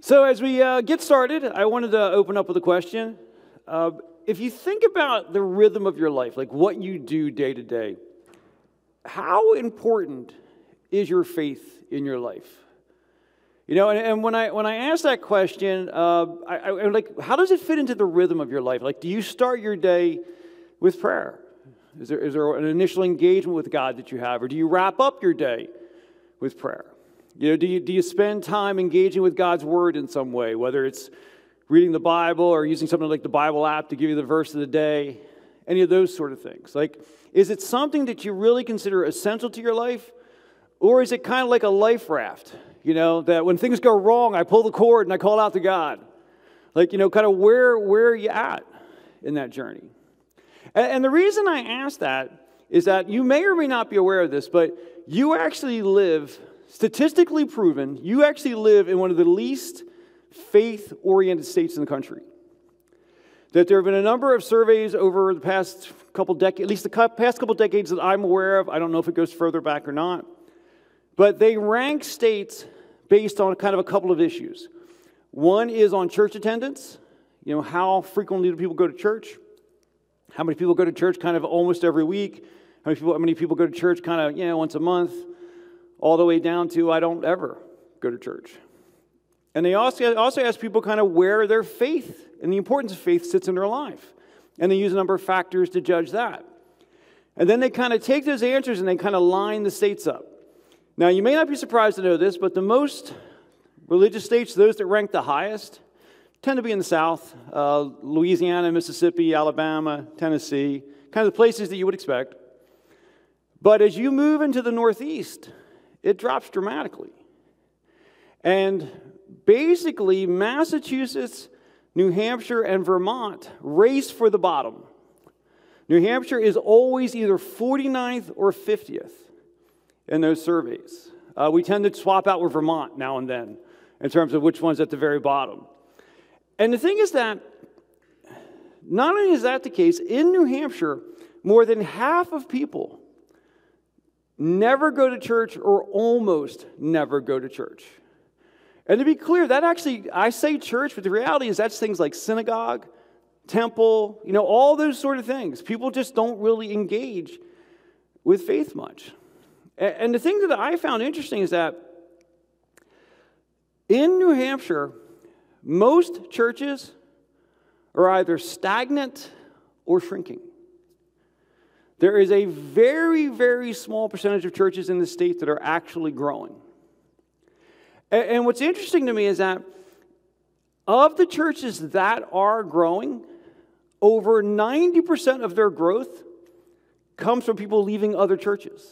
So as we get started, I wanted to open up with a question. If you think about the rhythm of your life, like what you do day to day, how important is your faith in your life? You know, and when I ask that question, I'm like, how does it fit into the rhythm of your life? Like, do you start your day with prayer? Is there an initial engagement with God that you have, or do you wrap up your day with prayer? You know, do you spend time engaging with God's Word in some way, whether it's reading the Bible or using something like the Bible app to give you the verse of the day, any of those sort of things? Like, is it something that you really consider essential to your life, or is it kind of like a life raft, you know, that when things go wrong, I pull the cord and I call out to God? Like, you know, kind of where are you at in that journey? And the reason I ask that is that you may or may not be aware of this, but you actually live, statistically proven, you actually live in one of the least faith-oriented states in the country. That there have been a number of surveys over the past couple decades, at least the past couple decades that I'm aware of. I don't know if it goes further back or not. But they rank states based on kind of a couple of issues. One is on church attendance. You know, how frequently do people go to church? How many people go to church kind of almost every week? How many people go to church kind of, you know, once a month? All the way down to I don't ever go to church. And they also ask people kind of where their faith and the importance of faith sits in their life. And they use a number of factors to judge that. And then they kind of take those answers and they kind of line the states up. Now, you may not be surprised to know this, but the most religious states, those that rank the highest, tend to be in the South, Louisiana, Mississippi, Alabama, Tennessee, kind of the places that you would expect. But as you move into the Northeast, it drops dramatically. And basically, Massachusetts, New Hampshire, and Vermont race for the bottom. New Hampshire is always either 49th or 50th in those surveys. We tend to swap out with Vermont now and then in terms of which one's at the very bottom. And the thing is that not only is that the case, in New Hampshire, more than half of people never go to church or almost never go to church. And to be clear, that actually, I say church, but the reality is that's things like synagogue, temple, you know, all those sort of things. People just don't really engage with faith much. And the thing that I found interesting is that in New Hampshire, most churches are either stagnant or shrinking. There is a very, very small percentage of churches in the state that are actually growing. And what's interesting to me is that of the churches that are growing, over 90% of their growth comes from people leaving other churches.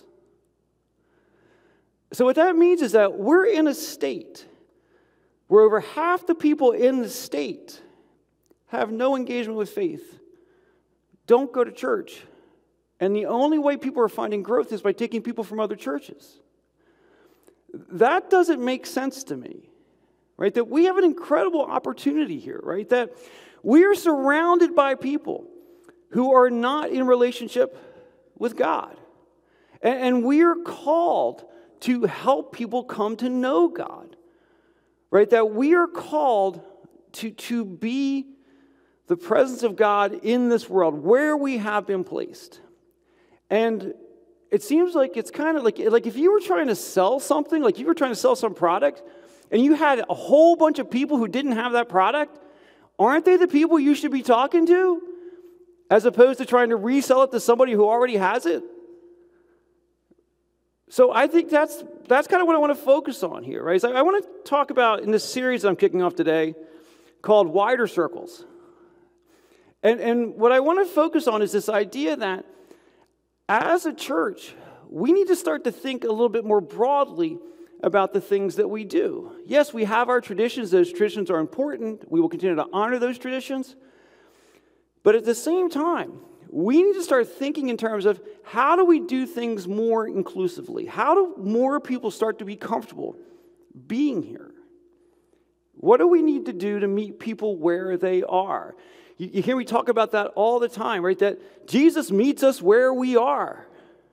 So what that means is that we're in a state where over half the people in the state have no engagement with faith, don't go to church, and the only way people are finding growth is by taking people from other churches. That doesn't make sense to me, right? That we have an incredible opportunity here, right? That we are surrounded by people who are not in relationship with God. And we are called to help people come to know God, right? That we are called to be the presence of God in this world where we have been placed. And it seems like it's kind of like if you were trying to sell something, like you were trying to sell some product, and you had a whole bunch of people who didn't have that product, aren't they the people you should be talking to, as opposed to trying to resell it to somebody who already has it? So I think that's kind of what I want to focus on here, right? So I want to talk about in this series that I'm kicking off today called Wider Circles. And what I want to focus on is this idea that as a church, we need to start to think a little bit more broadly about the things that we do. Yes, we have our traditions. Those traditions are important. We will continue to honor those traditions. But at the same time, we need to start thinking in terms of how do we do things more inclusively? How do more people start to be comfortable being here? What do we need to do to meet people where they are? You hear me talk about that all the time, right? That Jesus meets us where we are.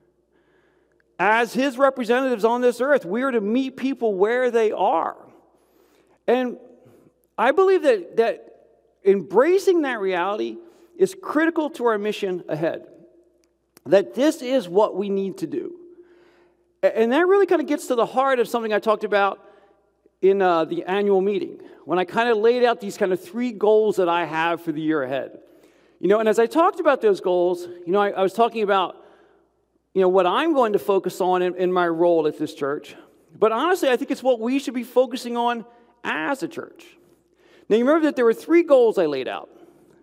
As his representatives on this earth, we are to meet people where they are. And I believe that embracing that reality is critical to our mission ahead. That this is what we need to do. And that really kind of gets to the heart of something I talked about in the annual meeting, when I kind of laid out these kind of 3 goals that I have for the year ahead. And as I talked about those goals, I was talking about, what I'm going to focus on in my role at this church. But honestly, I think it's what we should be focusing on as a church. Now, you remember that there were 3 goals I laid out.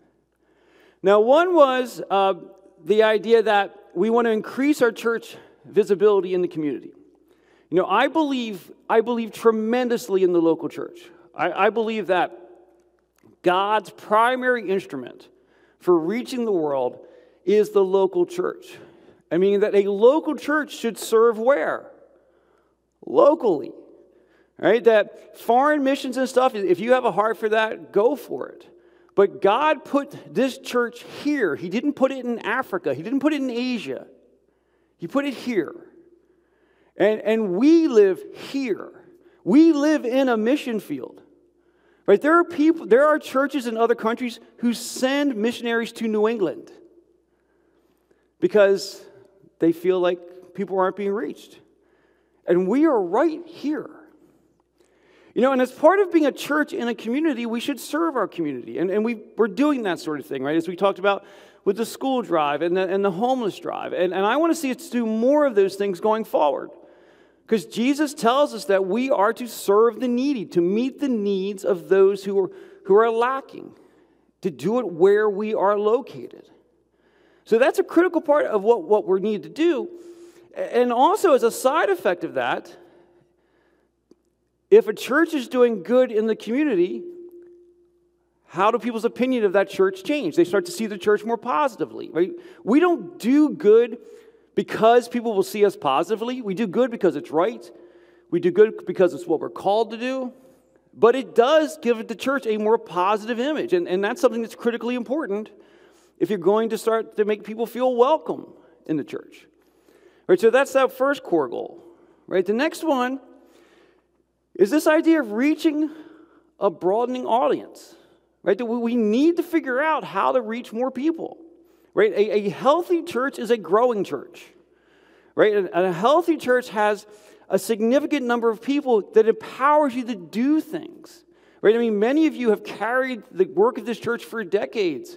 Now, one was the idea that we want to increase our church visibility in the community. I believe tremendously in the local church. I believe that God's primary instrument for reaching the world is the local church. I mean, that a local church should serve where? Locally. Right? That foreign missions and stuff, if you have a heart for that, go for it. But God put this church here. He didn't put it in Africa. He didn't put it in Asia. He put it here. And we live here. We live in a mission field. Right? There are churches in other countries who send missionaries to New England because they feel like people aren't being reached. And we are right here. And as part of being a church in a community, we should serve our community. And we're doing that sort of thing, right? As we talked about with the school drive and the homeless drive. And I want to see us do more of those things going forward. Because Jesus tells us that we are to serve the needy, to meet the needs of those who are lacking, to do it where we are located. So that's a critical part of what we need to do. And also, as a side effect of that, if a church is doing good in the community, how do people's opinion of that church change? They start to see the church more positively, right? We don't do good because people will see us positively. We do good because it's right. We do good because it's what we're called to do. But it does give the church a more positive image. And that's something that's critically important if you're going to start to make people feel welcome in the church. Right, so that's that first core goal. Right? The next one is this idea of reaching a broadening audience. Right? That we need to figure out how to reach more people. Right? A healthy church is a growing church. Right? And a healthy church has a significant number of people that empowers you to do things. Right? I mean, many of you have carried the work of this church for decades.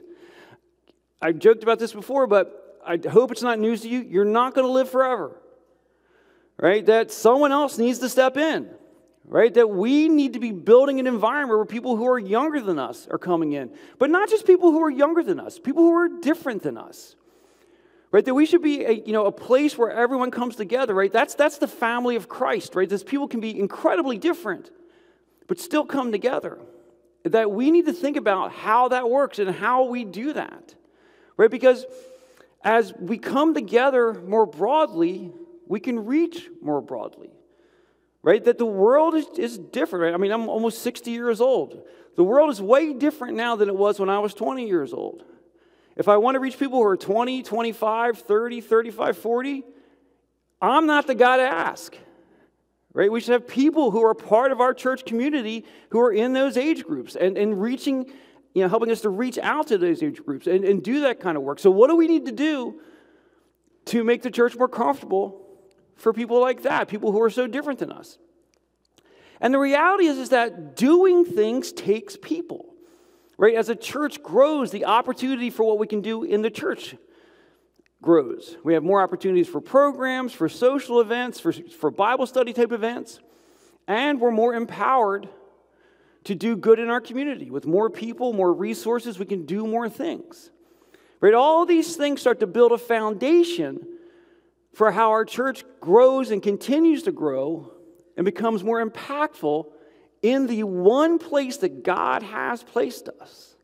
I joked about this before, but I hope it's not news to you. You're not going to live forever. Right? That someone else needs to step in. Right? That we need to be building an environment where people who are younger than us are coming in. But not just people who are younger than us, people who are different than us. Right? That we should be a place where everyone comes together, right? That's the family of Christ, right? These people can be incredibly different, but still come together. That we need to think about how that works and how we do that. Right? Because as we come together more broadly, we can reach more broadly. Right? That the world is different. Right? I mean, I'm almost 60 years old. The world is way different now than it was when I was 20 years old. If I want to reach people who are 20, 25, 30, 35, 40, I'm not the guy to ask. Right? We should have people who are part of our church community who are in those age groups and reaching, helping us to reach out to those age groups and do that kind of work. So what do we need to do to make the church more comfortable for people like that, people who are so different than us? And the reality is that doing things takes people. Right? As a church grows, the opportunity for what we can do in the church grows. We have more opportunities for programs, for social events, for Bible study type events, and we're more empowered to do good in our community. With more people, more resources, we can do more things. Right? All these things start to build a foundation for how our church grows and continues to grow and becomes more impactful in the one place that God has placed us.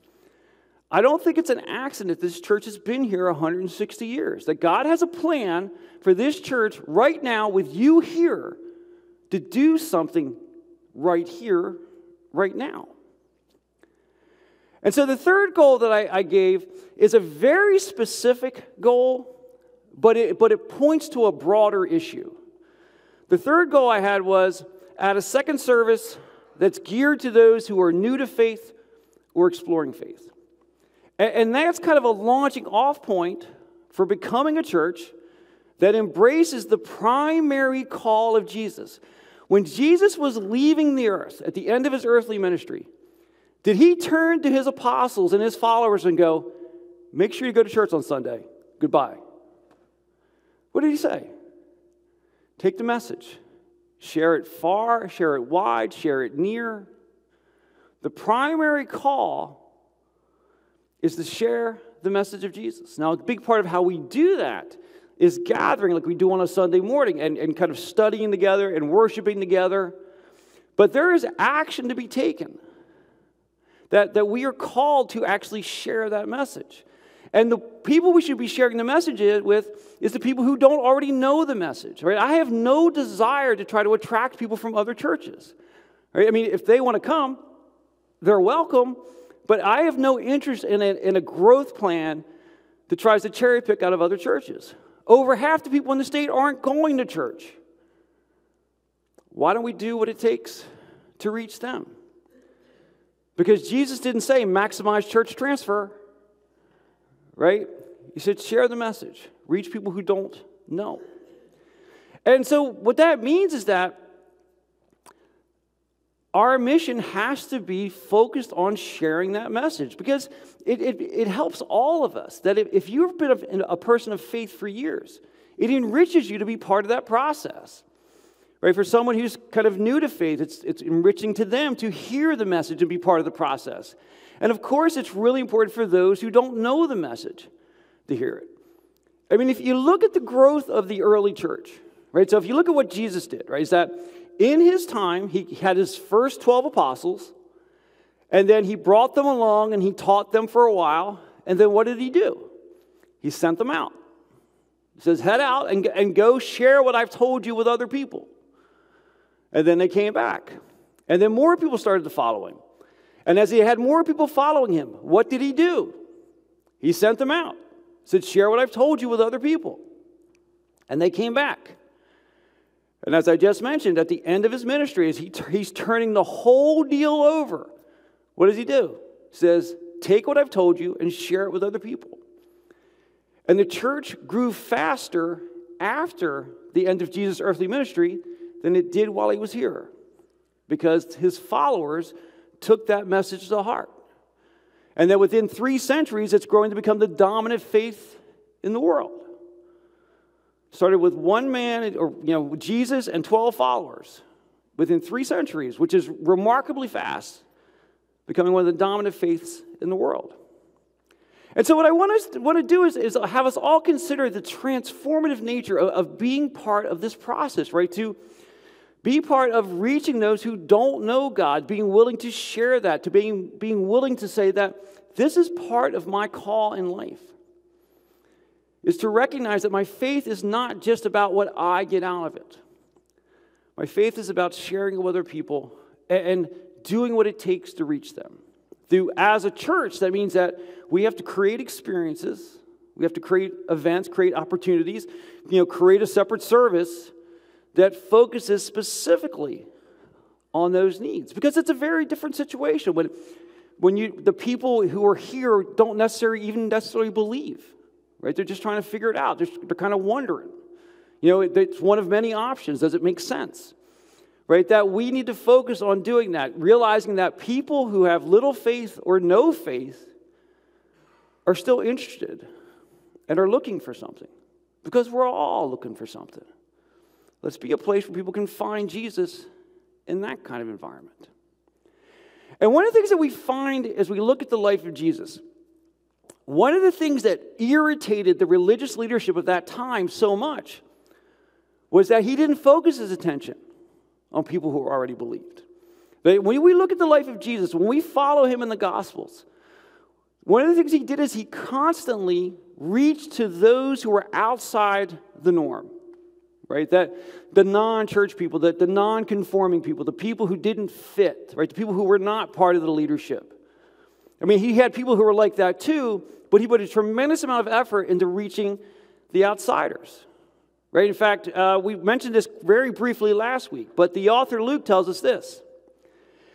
I don't think it's an accident that this church has been here 160 years. That God has a plan for this church right now with you here to do something right here, right now. And so the third goal that I gave is a very specific goal, but it points to a broader issue. The third goal I had was, at a second service that's geared to those who are new to faith or exploring faith. And that's kind of a launching off point for becoming a church that embraces the primary call of Jesus. When Jesus was leaving the earth at the end of his earthly ministry, did he turn to his apostles and his followers and go, make sure you go to church on Sunday. Goodbye. What did he say? Take the message. Share it far, share it wide, share it near. The primary call is to share the message of Jesus. Now, a big part of how we do that is gathering like we do on a Sunday morning and kind of studying together and worshiping together. But there is action to be taken. That we are called to actually share that message. And the people we should be sharing the message with is the people who don't already know the message. Right? I have no desire to try to attract people from other churches. Right? I mean, if they want to come, they're welcome. But I have no interest in a growth plan that tries to cherry pick out of other churches. Over half the people in the state aren't going to church. Why don't we do what it takes to reach them? Because Jesus didn't say maximize church transfer, right? He said share the message, reach people who don't know. And so what that means is that our mission has to be focused on sharing that message because it helps all of us. That if you've been a person of faith for years, it enriches you to be part of that process. Right? For someone who's kind of new to faith, it's enriching to them to hear the message and be part of the process. And of course, it's really important for those who don't know the message to hear it. I mean, if you look at the growth of the early church, right? So if you look at what Jesus did, right, is that in his time, he had his first 12 apostles, and then he brought them along and he taught them for a while, and then what did he do? He sent them out. He says, head out and go share what I've told you with other people. And then they came back. And then more people started to follow him. And as he had more people following him, what did he do? He sent them out. He said, share what I've told you with other people. And they came back. And as I just mentioned, at the end of his ministry, as he's turning the whole deal over, what does he do? He says, take what I've told you and share it with other people. And the church grew faster after the end of Jesus' earthly ministry than it did while he was here, because his followers took that message to heart. And that within 3 centuries, it's growing to become the dominant faith in the world. Started with one man, or Jesus and 12 followers within 3 centuries, which is remarkably fast, becoming one of the dominant faiths in the world. And so what I want to do is have us all consider the transformative nature of being part of this process, right? To be part of reaching those who don't know God, being willing to share that, to being willing to say that this is part of my call in life, is to recognize that my faith is not just about what I get out of it. My faith is about sharing with other people and doing what it takes to reach them. As a church, that means that we have to create experiences, we have to create events, create opportunities, create a separate service that focuses specifically on those needs. Because it's a very different situation when the people who are here don't necessarily believe, right? They're just trying to figure it out. They're kind of wondering. It's one of many options. Does it make sense? Right? That we need to focus on doing that, realizing that people who have little faith or no faith are still interested and are looking for something, because we're all looking for something. Let's be a place where people can find Jesus in that kind of environment. And one of the things that we find as we look at the life of Jesus, one of the things that irritated the religious leadership of that time so much was that he didn't focus his attention on people who already believed. But when we look at the life of Jesus, when we follow him in the Gospels, one of the things he did is he constantly reached to those who were outside the norm, right? That the non-church people, the non-conforming people, the people who didn't fit, right? The people who were not part of the leadership. I mean, he had people who were like that too, but he put a tremendous amount of effort into reaching the outsiders. Right? In fact, we mentioned this very briefly last week, but the author Luke tells us this.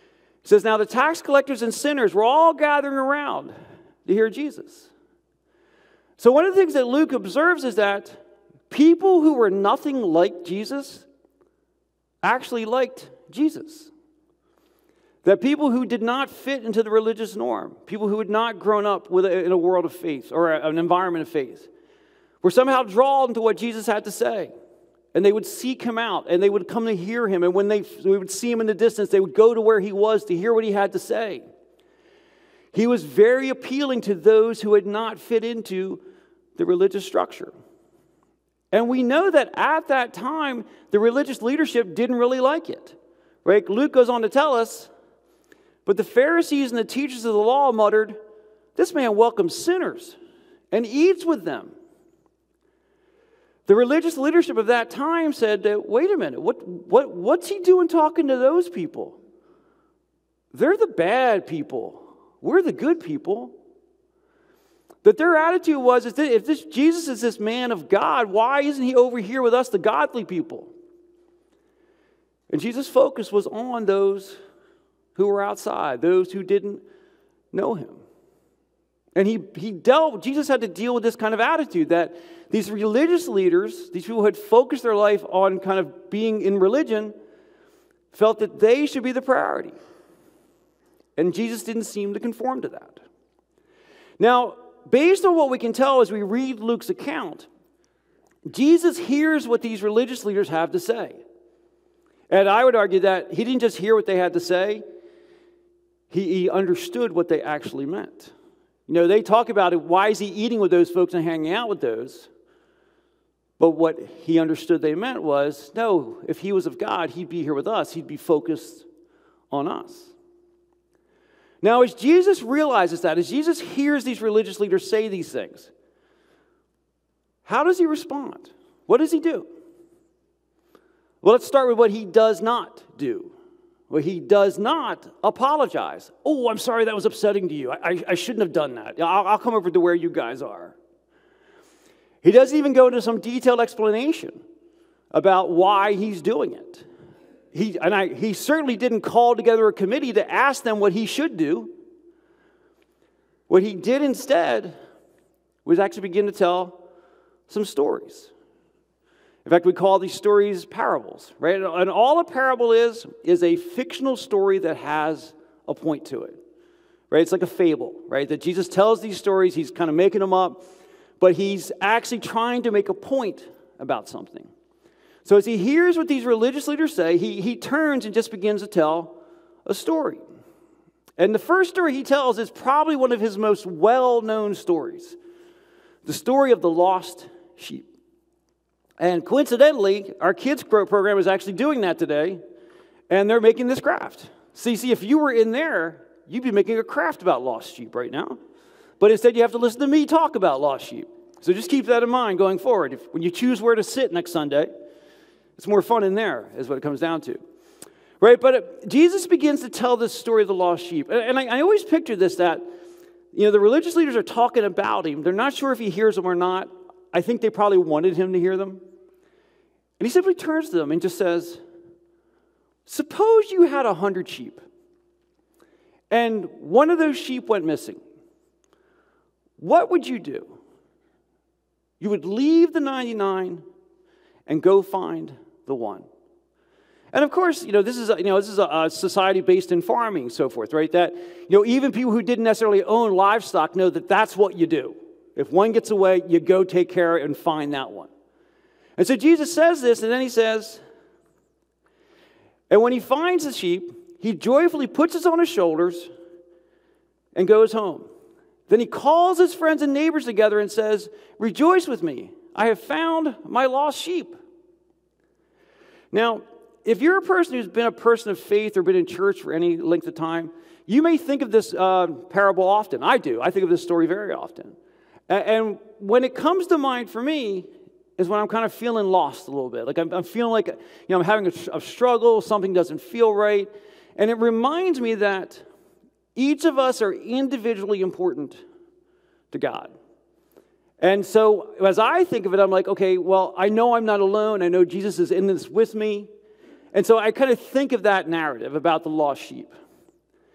It says, now the tax collectors and sinners were all gathering around to hear Jesus. So one of the things that Luke observes is that people who were nothing like Jesus actually liked Jesus. That people who did not fit into the religious norm, people who had not grown up in a world of faith or an environment of faith, were somehow drawn to what Jesus had to say. And they would seek him out, and they would come to hear him. And when we would see him in the distance, they would go to where he was to hear what he had to say. He was very appealing to those who had not fit into the religious structure. And we know that at that time, the religious leadership didn't really like it. Right? Luke goes on to tell us, but the Pharisees and the teachers of the law muttered, this man welcomes sinners and eats with them. The religious leadership of that time said, wait a minute, what's he doing talking to those people? They're the bad people. We're the good people. That their attitude was, if this Jesus is this man of God, why isn't he over here with us, the godly people? And Jesus' focus was on those who were outside, those who didn't know him. And Jesus had to deal with this kind of attitude that these religious leaders, these people who had focused their life on kind of being in religion, felt that they should be the priority. And Jesus didn't seem to conform to that. Now, based on what we can tell as we read Luke's account, Jesus hears what these religious leaders have to say. And I would argue that he didn't just hear what they had to say, he understood what they actually meant. You know, they talk about it, why is he eating with those folks and hanging out with those? But what he understood they meant was, no, if he was of God, he'd be here with us. He'd be focused on us. Now, as Jesus realizes that, as Jesus hears these religious leaders say these things, how does he respond? What does he do? Well, let's start with what he does not do. Well, he does not apologize. Oh, I'm sorry that was upsetting to you. I shouldn't have done that. I'll come over to where you guys are. He doesn't even go into some detailed explanation about why he's doing it. He certainly didn't call together a committee to ask them what he should do. What he did instead was actually begin to tell some stories. In fact, we call these stories parables, right? And all a parable is a fictional story that has a point to it, right? It's like a fable, right? That Jesus tells these stories, he's kind of making them up, but he's actually trying to make a point about something. So as he hears what these religious leaders say, he turns and just begins to tell a story. And the first story he tells is probably one of his most well-known stories, the story of the lost sheep. And coincidentally, our kids program is actually doing that today, and they're making this craft. See, if you were in there, you'd be making a craft about lost sheep right now. But instead, you have to listen to me talk about lost sheep. So just keep that in mind going forward. When you choose where to sit next Sunday, it's more fun in there, is what it comes down to. Right? But Jesus begins to tell this story of the lost sheep. And I always picture this, that, the religious leaders are talking about him. They're not sure if he hears them or not. I think they probably wanted him to hear them. And he simply turns to them and just says, suppose you had 100 sheep, and one of those sheep went missing. What would you do? You would leave the 99 and go find the one. And of course, this is a society based in farming and so forth, right? That, even people who didn't necessarily own livestock know that that's what you do. If one gets away, you go take care and find that one. And so Jesus says this, and then he says, and when he finds the sheep, he joyfully puts it on his shoulders and goes home. Then he calls his friends and neighbors together and says, rejoice with me, I have found my lost sheep. Now, if you're a person who's been a person of faith or been in church for any length of time, you may think of this parable often. I do. I think of this story very often. And when it comes to mind for me is when I'm kind of feeling lost a little bit. Like I'm feeling like, I'm having a struggle, something doesn't feel right. And it reminds me that each of us are individually important to God. And so as I think of it, I'm like, okay, well, I know I'm not alone. I know Jesus is in this with me. And so I kind of think of that narrative about the lost sheep.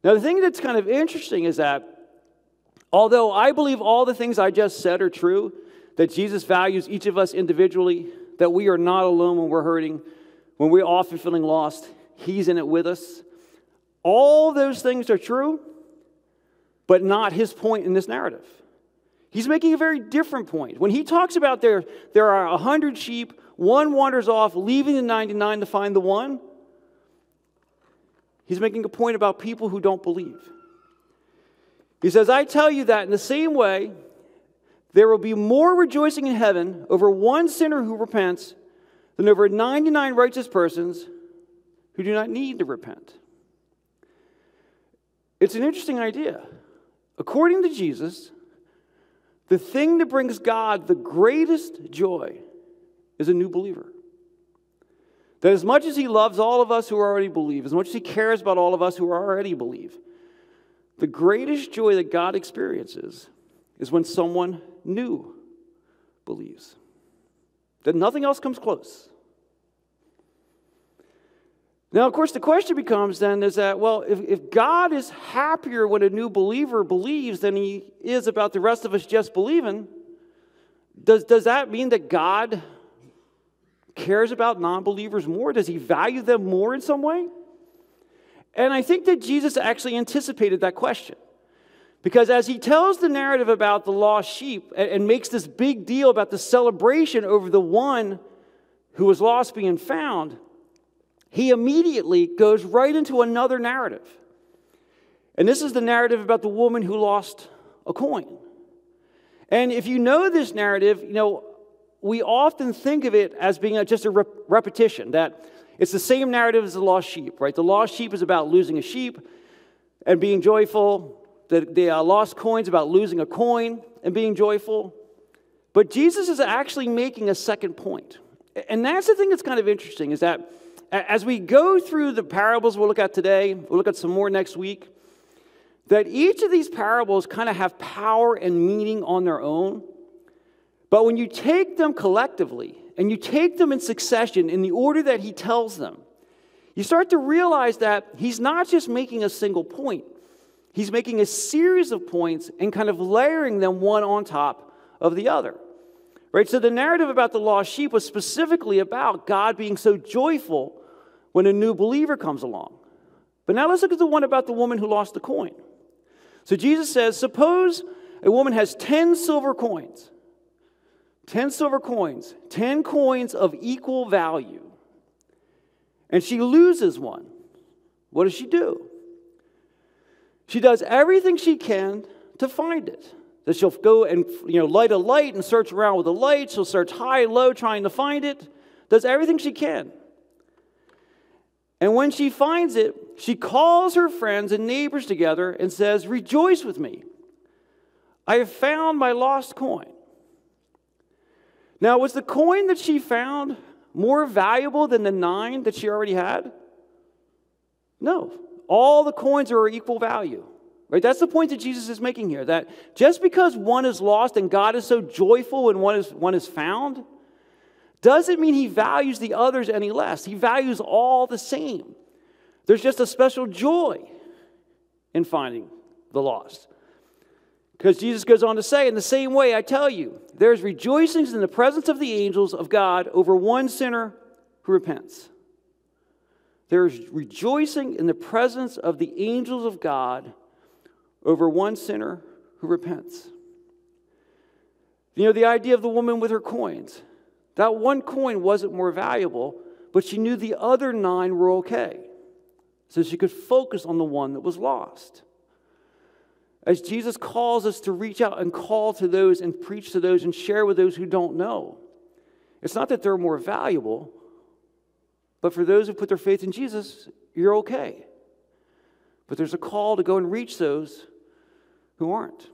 Now, the thing that's kind of interesting is that although I believe all the things I just said are true, that Jesus values each of us individually, that we are not alone when we're hurting, when we're often feeling lost, He's in it with us. All those things are true, but not His point in this narrative. He's making a very different point. When He talks about there are 100 sheep, one wanders off, leaving the 99 to find the one, He's making a point about people who don't believe. He says, I tell you that in the same way, there will be more rejoicing in heaven over one sinner who repents than over 99 righteous persons who do not need to repent. It's an interesting idea. According to Jesus, the thing that brings God the greatest joy is a new believer. That as much as He loves all of us who already believe, as much as He cares about all of us who already believe, the greatest joy that God experiences is when someone new believes. That nothing else comes close. Now, of course, the question becomes then is that, well, if God is happier when a new believer believes than He is about the rest of us just believing, does that mean that God cares about non-believers more? Does He value them more in some way? And I think that Jesus actually anticipated that question. Because as He tells the narrative about the lost sheep and makes this big deal about the celebration over the one who was lost being found, He immediately goes right into another narrative. And this is the narrative about the woman who lost a coin. And if you know this narrative, we often think of it as being just a repetition, that it's the same narrative as the lost sheep, right? The lost sheep is about losing a sheep and being joyful. The lost coin is about losing a coin and being joyful. But Jesus is actually making a second point. And that's the thing that's kind of interesting, is that as we go through the parables we'll look at today, we'll look at some more next week, that each of these parables kind of have power and meaning on their own. But when you take them collectively, and you take them in succession in the order that He tells them, you start to realize that He's not just making a single point. He's making a series of points and kind of layering them one on top of the other. Right? So the narrative about the lost sheep was specifically about God being so joyful when a new believer comes along. But now let's look at the one about the woman who lost the coin. So Jesus says, suppose a woman has 10 silver coins. 10 silver coins, 10 coins of equal value. And she loses one. What does she do? She does everything she can to find it. That she'll go and light a light and search around with a light. She'll search high and low trying to find it. Does everything she can. And when she finds it, she calls her friends and neighbors together and says, rejoice with me. I have found my lost coin. Now, was the coin that she found more valuable than the 9 that she already had? No. All the coins are equal value. Right? That's the point that Jesus is making here, that just because one is lost and God is so joyful when one is found, doesn't mean He values the others any less. He values all the same. There's just a special joy in finding the lost. Because Jesus goes on to say, in the same way, I tell you, there's rejoicings in the presence of the angels of God over one sinner who repents. There's rejoicing in the presence of the angels of God over one sinner who repents. The idea of the woman with her coins. That one coin wasn't more valuable, but she knew the other 9 were okay. So she could focus on the one that was lost. As Jesus calls us to reach out and call to those and preach to those and share with those who don't know, it's not that they're more valuable, but for those who put their faith in Jesus, you're okay. But there's a call to go and reach those who aren't.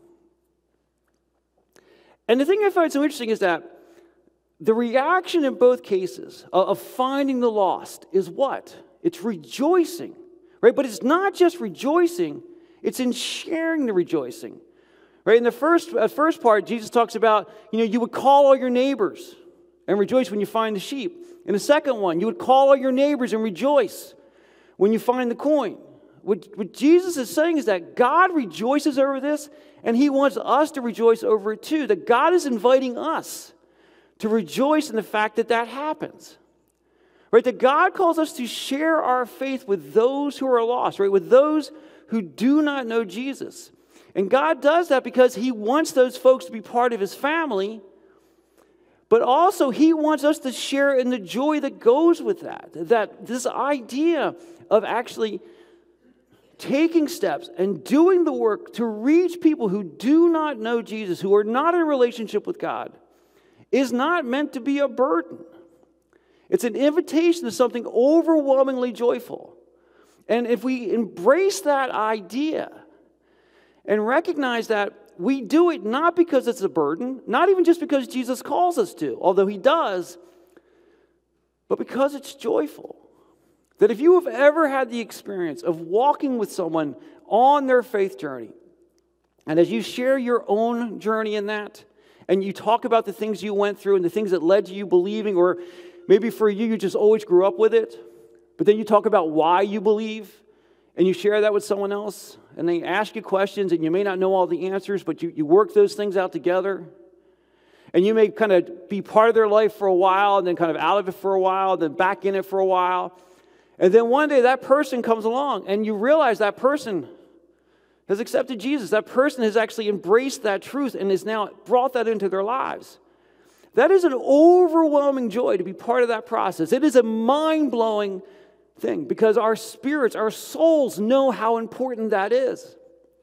And the thing I find so interesting is that the reaction in both cases of finding the lost is what? It's rejoicing, right? But it's not just rejoicing. It's in sharing the rejoicing. Right? In the first part, Jesus talks about, you would call all your neighbors and rejoice when you find the sheep. In the second one, you would call all your neighbors and rejoice when you find the coin. What Jesus is saying is that God rejoices over this, and he wants us to rejoice over it too. That God is inviting us to rejoice in the fact that that happens. Right? That God calls us to share our faith with those who are lost, right? With those who do not know Jesus. And God does that because he wants those folks to be part of his family, but also he wants us to share in the joy that goes with that. That this idea of actually taking steps and doing the work to reach people who do not know Jesus, who are not in a relationship with God, is not meant to be a burden. It's an invitation to something overwhelmingly joyful. And if we embrace that idea and recognize that we do it not because it's a burden, not even just because Jesus calls us to, although he does, but because it's joyful. That if you have ever had the experience of walking with someone on their faith journey, and as you share your own journey in that, and you talk about the things you went through and the things that led to you believing, or maybe for you, you just always grew up with it, but then you talk about why you believe, and you share that with someone else, and they ask you questions, and you may not know all the answers, but you work those things out together. And you may kind of be part of their life for a while, and then kind of out of it for a while, then back in it for a while. And then one day that person comes along, and you realize that person has accepted Jesus. That person has actually embraced that truth and has now brought that into their lives. That is an overwhelming joy to be part of that process. It is a mind-blowing thing because our spirits, our souls know how important that is.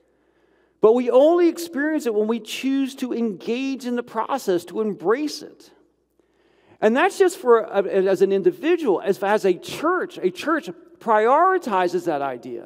But we only experience it when we choose to engage in the process, to embrace it. And that's just for as an individual. As a church prioritizes that idea.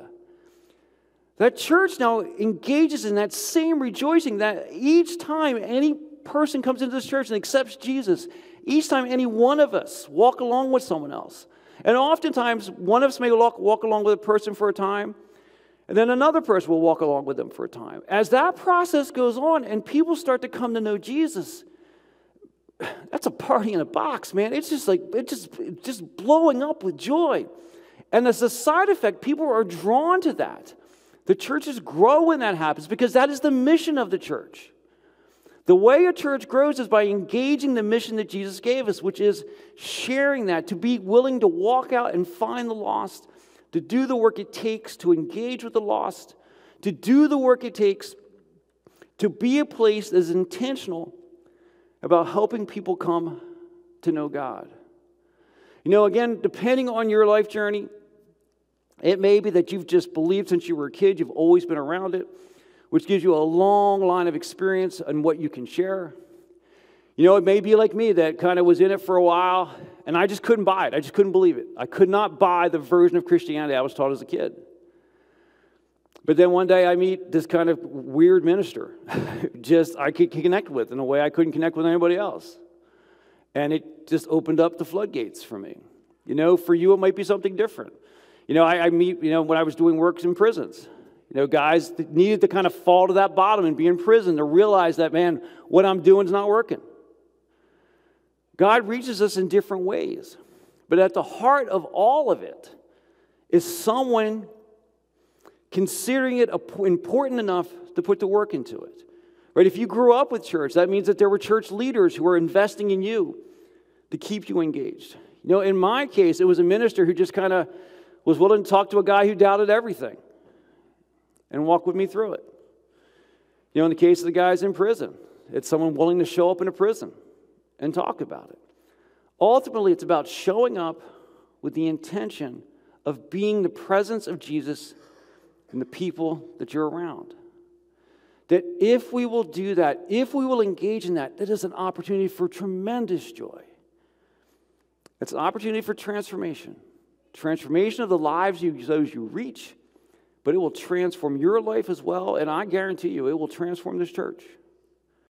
That church now engages in that same rejoicing that each time any person comes into this church and accepts Jesus, each time any one of us walk along with someone else. And oftentimes, one of us may walk along with a person for a time, and then another person will walk along with them for a time. As that process goes on and people start to come to know Jesus, that's a party in a box, man. It's just blowing up with joy. And as a side effect, people are drawn to that. The churches grow when that happens because that is the mission of the church. The way a church grows is by engaging the mission that Jesus gave us, which is sharing that, to be willing to walk out and find the lost, to do the work it takes to engage with the lost, to do the work it takes to be a place that is intentional about helping people come to know God. You know, again, depending on your life journey, it may be that you've just believed since you were a kid, you've always been around it, which gives you a long line of experience on what you can share. You know, it may be like me that kind of was in it for a while, and I just couldn't buy it. I just couldn't believe it. I could not buy the version of Christianity I was taught as a kid. But then one day I meet this kind of weird minister, I could connect with in a way I couldn't connect with anybody else. And it just opened up the floodgates for me. You know, for you it might be something different. You know, I meet, when I was doing works in prisons, guys that needed to kind of fall to that bottom and be in prison to realize that, man, what I'm doing is not working. God reaches us in different ways. But at the heart of all of it is someone considering it important enough to put the work into it. Right? If you grew up with church, that means that there were church leaders who were investing in you to keep you engaged. In my case, it was a minister who just kind of was willing to talk to a guy who doubted everything and walk with me through it. In the case of the guys in prison, it's someone willing to show up in a prison and talk about it. Ultimately, it's about showing up with the intention of being the presence of Jesus in the people that you're around. That if we will do that, if we will engage in that, that is an opportunity for tremendous joy. It's an opportunity for transformation. Transformation of the lives those you reach, but it will transform your life as well, and I guarantee you it will transform this church.